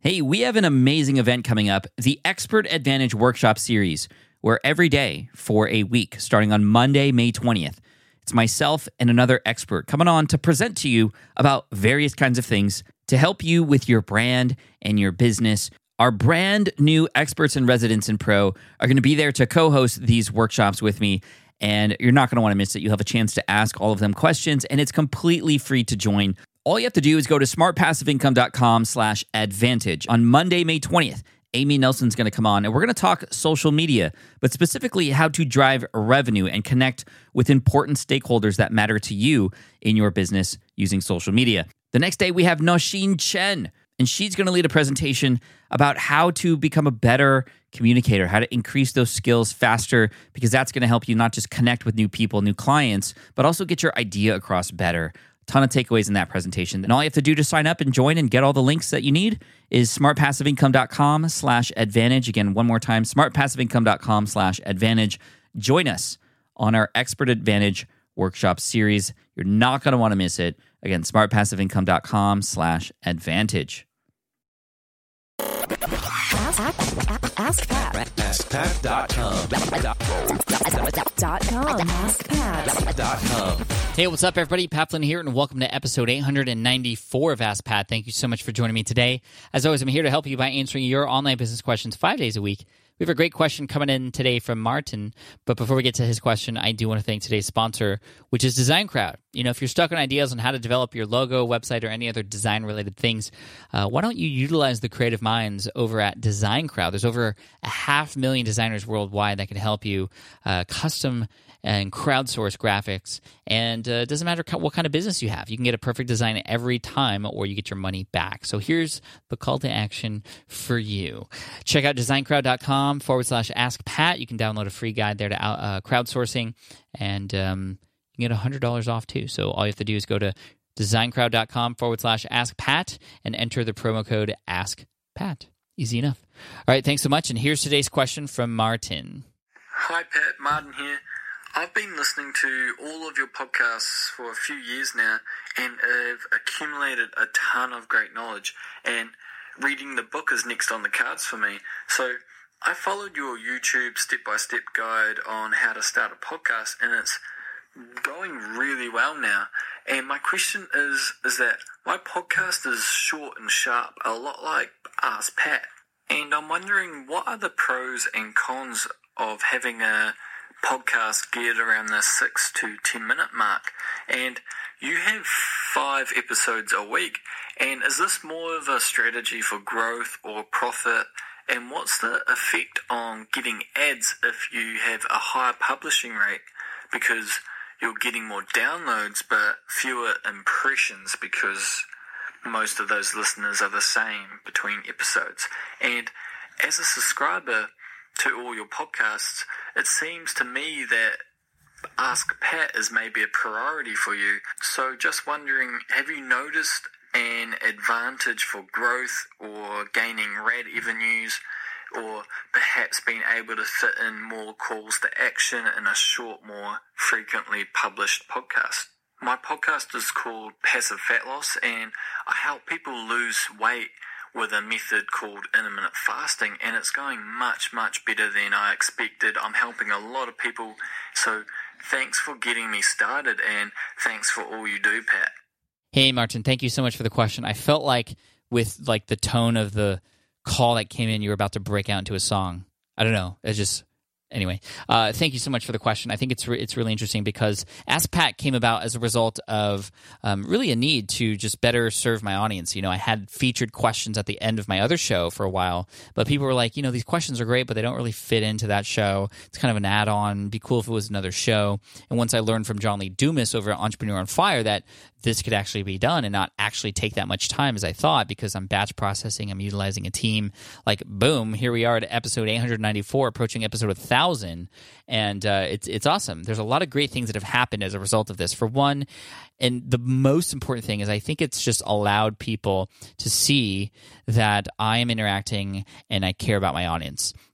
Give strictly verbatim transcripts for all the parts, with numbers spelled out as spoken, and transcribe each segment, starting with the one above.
Hey, we have an amazing event coming up, the Expert Advantage Workshop Series, where every day for a week, starting on Monday, May twentieth, it's myself and another expert coming on to present to you about various kinds of things to help you with your brand and your business. Our brand new experts and residents in Pro are going to be there to co-host these workshops with me, and you're not going to want to miss it. You'll have a chance to ask all of them questions, and it's completely free to join. All you have to do is go to smartpassiveincome.com slash advantage. On Monday, May twentieth, Amy Nelson's going to come on, and we're going to talk social media, but specifically how to drive revenue and connect with important stakeholders that matter to you in your business using social media. The next day, we have Nosheen Chen, and she's going to lead a presentation about how to become a better communicator, how to increase those skills faster, because that's going to help you not just connect with new people, new clients, but also get your idea across better. Ton of takeaways in that presentation. And all you have to do to sign up and join and get all the links that you need is smartpassiveincome.com slash advantage. Again, one more time, smartpassiveincome.com slash advantage. Join us on our Expert Advantage Workshop Series. You're not going to want to miss it. Again, smartpassiveincome.com slash advantage. Ask, ask, ask Pat. ask pat dot com. Dot com. Ask Pat. Dot com. Hey, what's up, everybody? Pat Flynn here, and welcome to episode eight hundred ninety-four of Ask Pat. Thank you so much for joining me today. As always, I'm here to help you by answering your online business questions five days a week. We have a great question coming in today from Martin, but before we get to his question, I do want to thank today's sponsor, which is Design Crowd. You know, if you're stuck on ideas on how to develop your logo, website, or any other design-related things, uh, why don't you utilize the creative minds over at Design Crowd? There's over a half million designers worldwide that can help you uh, custom and crowdsource graphics, and uh, it doesn't matter what kind of business you have. You can get a perfect design every time, or you get your money back. So here's the call to action for you. Check out designcrowd.com forward slash ask Pat. You can download a free guide there to uh, crowdsourcing, and um, you can get one hundred dollars off too. So all you have to do is go to designcrowd.com forward slash ask Pat and enter the promo code ask Pat. Easy enough. All right, thanks so much. And here's today's question from Martin. Hi Pat, Martin here. I've been listening to all of your podcasts for a few years now and have accumulated a ton of great knowledge, and reading the book is next on the cards for me. So I followed your YouTube step-by-step guide on how to start a podcast, and it's going really well now. And my question is, is that my podcast is short and sharp, a lot like Ask Pat. And I'm wondering, what are the pros and cons of having a podcast geared around the six to ten minute mark? And you have five episodes a week, and is this more of a strategy for growth or profit? And what's the effect on getting ads if you have a higher publishing rate, because you're getting more downloads but fewer impressions, because most of those listeners are the same between episodes? And as a subscriber to all your podcasts, it seems to me that Ask Pat is maybe a priority for you. So just wondering, have you noticed an advantage for growth or gaining ad revenues, or perhaps being able to fit in more calls to action in a short, more frequently published podcast? My podcast is called Passive Fat Loss, and I help people lose weight with a method called intermittent fasting, and it's going much, much better than I expected. I'm helping a lot of people, so thanks for getting me started, and thanks for all you do, Pat. Hey, Martin, thank you so much for the question. I felt like with like the tone of the call that came in, you were about to break out into a song. I don't know. It's just... Anyway, uh, thank you so much for the question. I think it's re- it's really interesting because Ask Pat came about as a result of um, really a need to just better serve my audience. You know, I had featured questions at the end of my other show for a while, but people were like, you know, these questions are great, but they don't really fit into that show. It's kind of an add-on. It'd be cool if it was another show. And once I learned from John Lee Dumas over at Entrepreneur on Fire that this could actually be done and not actually take that much time as I thought, because I'm batch processing, I'm utilizing a team, like boom, here we are at episode eight hundred ninety-four, approaching episode one thousand, and uh, it's it's awesome. There's a lot of great things that have happened as a result of this. For one, and the most important thing is I think it's just allowed people to see that I am interacting and I care about my audience.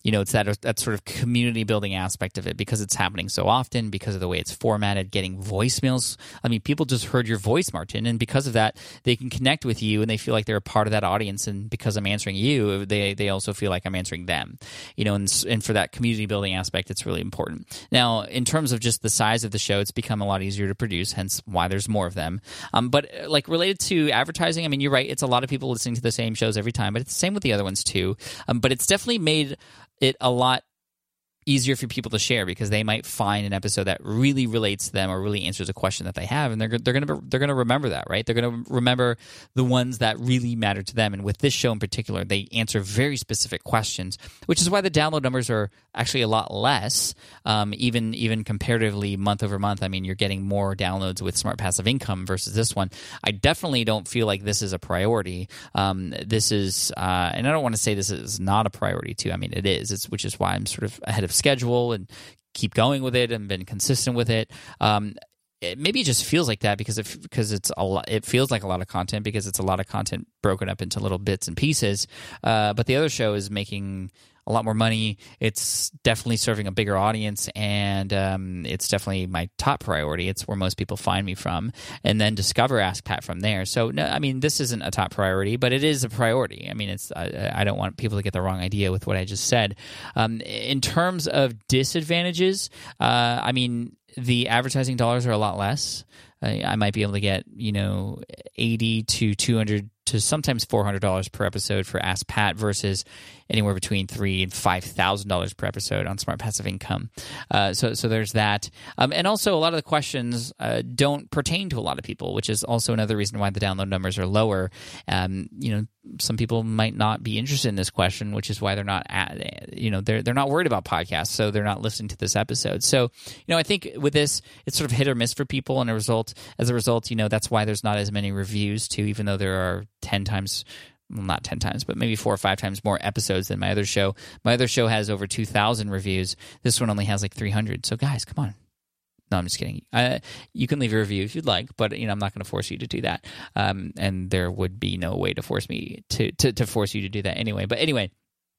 you know, it's that that sort of community building aspect of it because it's happening so often, because of the way it's formatted, getting voicemails. I mean, people just heard your voice, Martin, and because of that, they can connect with you and they feel like they're a part of that audience. And because I'm answering you, they they also feel like I'm answering them. You know, and, and for that community building aspect, it's really important. Now, in terms of just the size of the show, it's become a lot easier to produce, hence why there's more of them. Um, but like related to advertising, I mean, you're right. It's a lot of people listening to the same shows every time, but it's the same with the other ones too. Um, but it's definitely made it a lot easier for people to share because they might find an episode that really relates to them or really answers a question that they have, and they're they're going to they're going to remember that, right? They're going to remember the ones that really matter to them. And with this show in particular, they answer very specific questions, which is why the download numbers are actually a lot less, um, even even comparatively month over month. I mean, you're getting more downloads with Smart Passive Income versus this one. I definitely don't feel like this is a priority. Um, this is, uh, and I don't want to say this is not a priority too. I mean, it is. It's which is why I'm sort of ahead of schedule and keep going with it and been consistent with it. Um, it maybe it just feels like that because it because it's a lot. It feels like a lot of content because it's a lot of content broken up into little bits and pieces. Uh, but the other show is making a lot more money. It's definitely serving a bigger audience, and um, it's definitely my top priority. It's where most people find me from, and then discover Ask Pat from there. So, no, I mean, this isn't a top priority, but it is a priority. I mean, it's I, I don't want people to get the wrong idea with what I just said. Um, in terms of disadvantages, uh, I mean, the advertising dollars are a lot less. I, I might be able to get, you know, eighty to two hundred to sometimes four hundred dollars per episode for Ask Pat versus anywhere between three and five thousand dollars per episode on Smart Passive Income. Uh, so, so there's that, um, and also a lot of the questions uh, don't pertain to a lot of people, which is also another reason why the download numbers are lower. Um, you know, some people might not be interested in this question, which is why they're not, at, you know, they're they're not worried about podcasts, so they're not listening to this episode. So, you know, I think with this, it's sort of hit or miss for people, and a result, as a result, you know, that's why there's not as many reviews too, even though there are ten times. Well, not ten times, but maybe four or five times more episodes than my other show. My other show has over two thousand reviews. This one only has like three hundred. So, guys, come on. No, I'm just kidding. Uh, you can leave a review if you'd like, but you know I'm not going to force you to do that. Um, and there would be no way to force me to, to to force you to do that anyway. But anyway,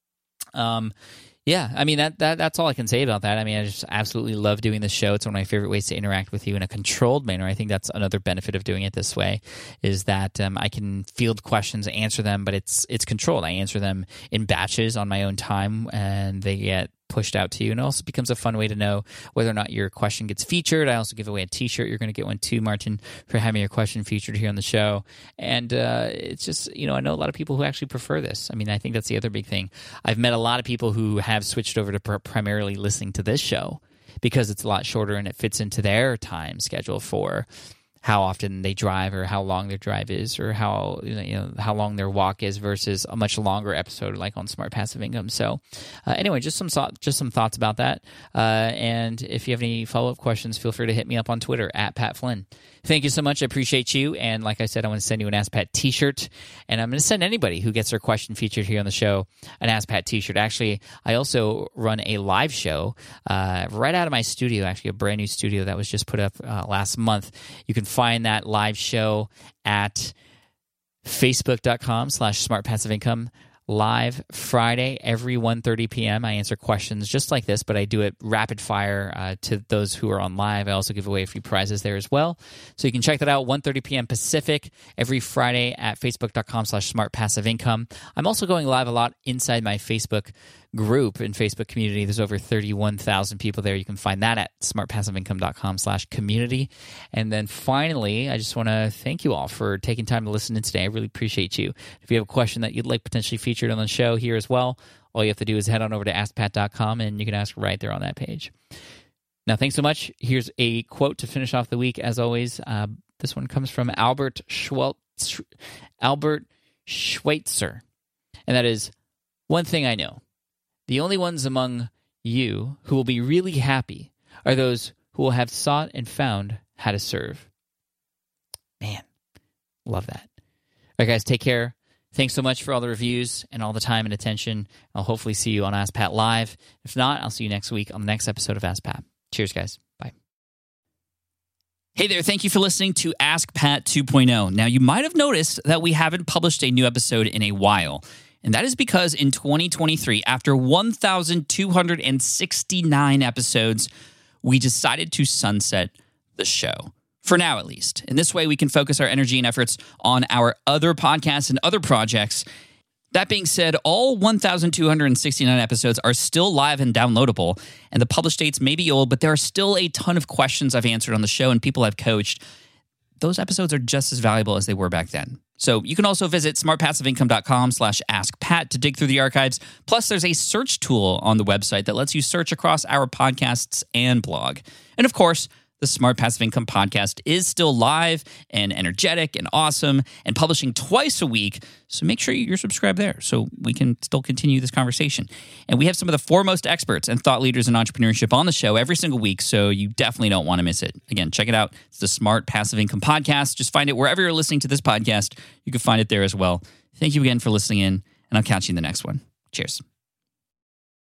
um, yeah, I mean, that, that that's all I can say about that. I mean, I just absolutely love doing this show. It's one of my favorite ways to interact with you in a controlled manner. I think that's another benefit of doing it this way is that um, I can field questions, answer them, but it's it's controlled. I answer them in batches on my own time, and they get pushed out to you. And it also becomes a fun way to know whether or not your question gets featured. I also give away a t-shirt. You're going to get one too, Martin, for having your question featured here on the show. And uh, it's just, you know, I know a lot of people who actually prefer this. I mean, I think that's the other big thing. I've met a lot of people who have switched over to pr- primarily listening to this show because it's a lot shorter and it fits into their time schedule for how often they drive or how long their drive is or how you know how long their walk is versus a much longer episode like on Smart Passive Income. So uh, anyway, just some thought, just some thoughts about that. Uh, and if you have any follow-up questions, feel free to hit me up on Twitter at Pat Flynn. Thank you so much. I appreciate you. And like I said, I want to send you an Ask Pat t-shirt. And I'm going to send anybody who gets their question featured here on the show an Ask Pat t-shirt. Actually, I also run a live show uh, right out of my studio, actually a brand new studio that was just put up uh, last month. You can find that live show at facebook.com slash smart passive income. Live Friday every one thirty p.m. I answer questions just like this, but I do it rapid fire uh, to those who are on live. I also give away a few prizes there as well. So you can check that out, one thirty p.m. Pacific every Friday at facebook.com slash smart passive income. I'm also going live a lot inside my Facebook group and Facebook community. There's over thirty-one thousand people there. You can find that at smartpassiveincome.com slash community. And then finally, I just want to thank you all for taking time to listen in today. I really appreciate you. If you have a question that you'd like potentially featured on the show here as well, all you have to do is head on over to ask pat dot com and you can ask right there on that page. Now, thanks so much. Here's a quote to finish off the week. As always, uh, this one comes from Albert Schweitzer, Albert Schweitzer. And that is, one thing I know. The only ones among you who will be really happy are those who will have sought and found how to serve. Man, love that. All right, guys, take care. Thanks so much for all the reviews and all the time and attention. I'll hopefully see you on Ask Pat Live. If not, I'll see you next week on the next episode of Ask Pat. Cheers, guys. Bye. Hey there, thank you for listening to Ask Pat two point oh. Now, you might have noticed that we haven't published a new episode in a while. And that is because in twenty twenty-three, after one thousand two hundred sixty-nine episodes, we decided to sunset the show. For now, at least. In this way, we can focus our energy and efforts on our other podcasts and other projects. That being said, all one thousand two hundred sixty-nine episodes are still live and downloadable, and the published dates may be old, but there are still a ton of questions I've answered on the show and people I've coached. Those episodes are just as valuable as they were back then. So you can also visit smartpassiveincome.com slash askpat to dig through the archives. Plus, there's a search tool on the website that lets you search across our podcasts and blog. And of course, the Smart Passive Income podcast is still live and energetic and awesome and publishing twice a week. So make sure you're subscribed there so we can still continue this conversation. And we have some of the foremost experts and thought leaders in entrepreneurship on the show every single week, so you definitely don't want to miss it. Again, check it out. It's the Smart Passive Income podcast. Just find it wherever you're listening to this podcast. You can find it there as well. Thank you again for listening in, and I'll catch you in the next one. Cheers.